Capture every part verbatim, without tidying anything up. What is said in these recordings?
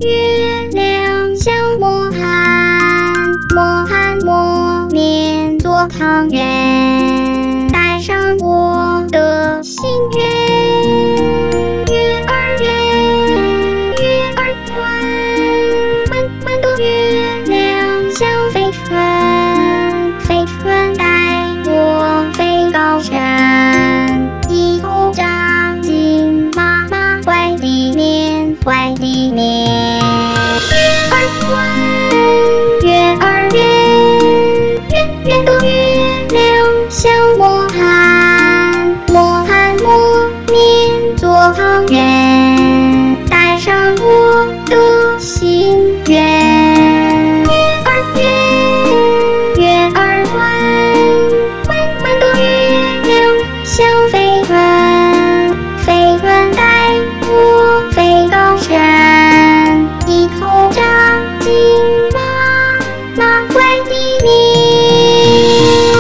月亮像磨盘，磨盘磨面做汤圆，带上我的心愿。月儿圆，月儿圆，满满的月亮像飞船，飞船带我飞高山，一头扎进妈妈怀里面，怀里面。月儿圆，月儿圆，圆圆的月亮像磨盘，磨盘磨面做汤圆，带上我的心愿。月儿圆，月儿圆，满满的月亮像飞船，飞船带我飞高山，一头扎进妈妈怀里面。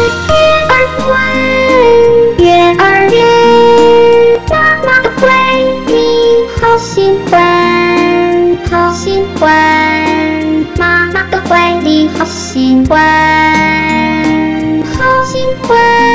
月儿圆，月儿圆，妈妈的怀里好心欢，好心欢，妈妈的怀里好心欢，好心欢。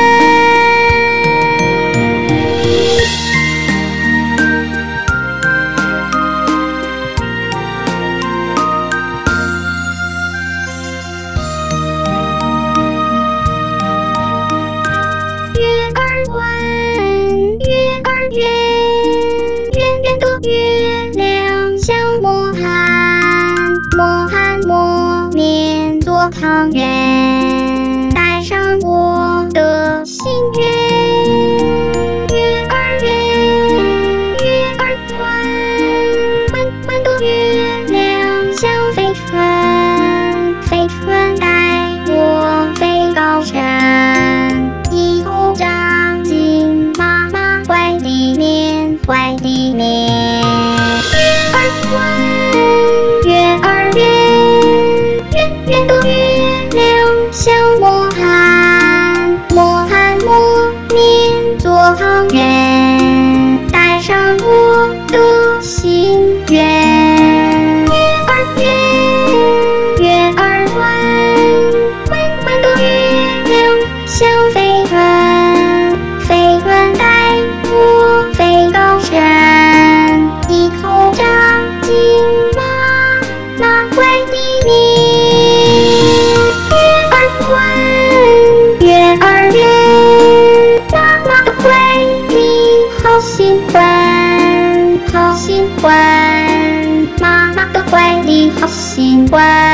月儿圆，月儿圆，圆圆的月亮像磨盘，磨盘磨面做汤圆，带上我的心愿。月儿圆，月儿圆，满满的月亮像飞船，飞船带我飞高山，一头扎进妈妈怀里面，怀里面。月儿圆，月儿圆，圆圆的月亮像磨盘，磨盘磨面做汤圆，带上我的心愿。月儿圆，月儿圆，满满的月亮像飞船，飞船带我飞高山，一头扎进妈妈怀里面。月儿圆，月儿圆，妈妈的怀里好心欢，好心欢，妈妈的怀里好心欢。